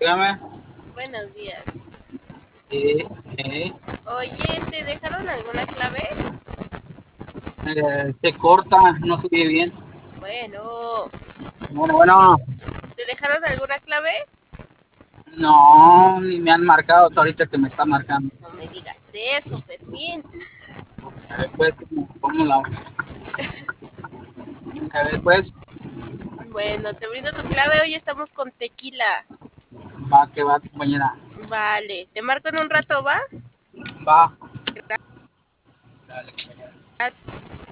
Dígame. Buenos días. Eh, eh, Oye, ¿te dejaron alguna clave? Se corta, no se oye bien. Bueno, Bueno, ¿te dejaron alguna clave? no, ni me han marcado hasta ahorita que me está marcando. No me digas eso, Fermín. A ver, pues, ¿cómo la? A ver, pues, Bueno, te brindo tu clave. Hoy estamos con tequila. va, que va, compañera. Vale, te marco en un rato, ¿va? Va. Dale, compañera. Gracias.